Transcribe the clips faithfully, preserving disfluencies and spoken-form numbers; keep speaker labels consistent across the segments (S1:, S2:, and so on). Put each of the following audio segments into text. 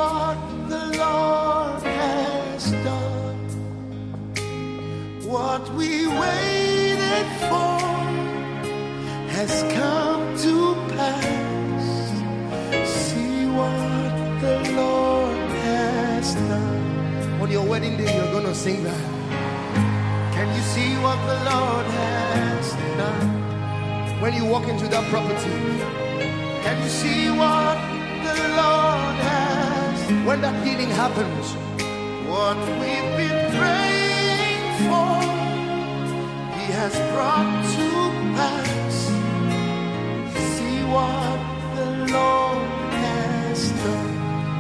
S1: what the Lord has done. What we waited for has come to pass. See what the Lord has done. On your wedding day, you're gonna sing that. Can you see what the Lord has done? When you walk into that property, can you see what the Lord has? When that healing happens, what we've been praying for, He has brought to pass. See what the Lord has done.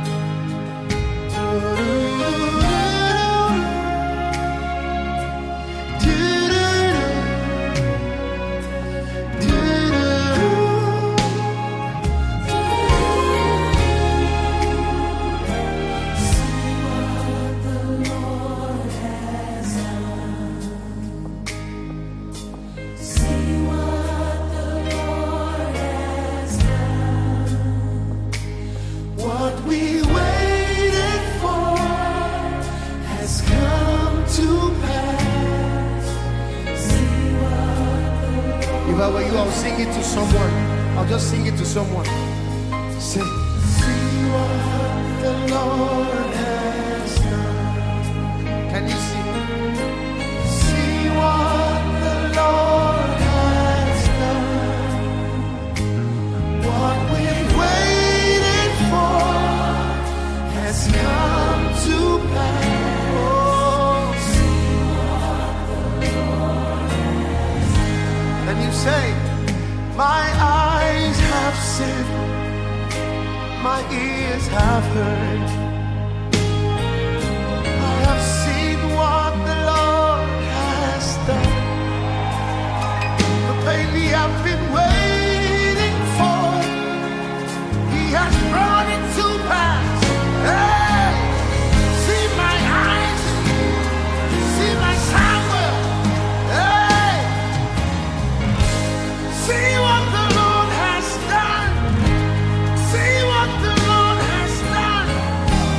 S1: If I were you, I'll sing it to someone. I'll just sing it to someone. Say, see what the Lord has done. Can you see? See what the Lord has done. What we've waited for has come to pass. Say, my eyes have seen, my ears have heard. I have seen what the Lord has done. The baby I've been waiting for, He has brought it to pass. Hey, see my eyes, see my Samuel. Hey, see what the Lord has done. See what the Lord has done.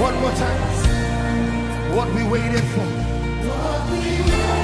S1: One more time. What we waited for. What we waited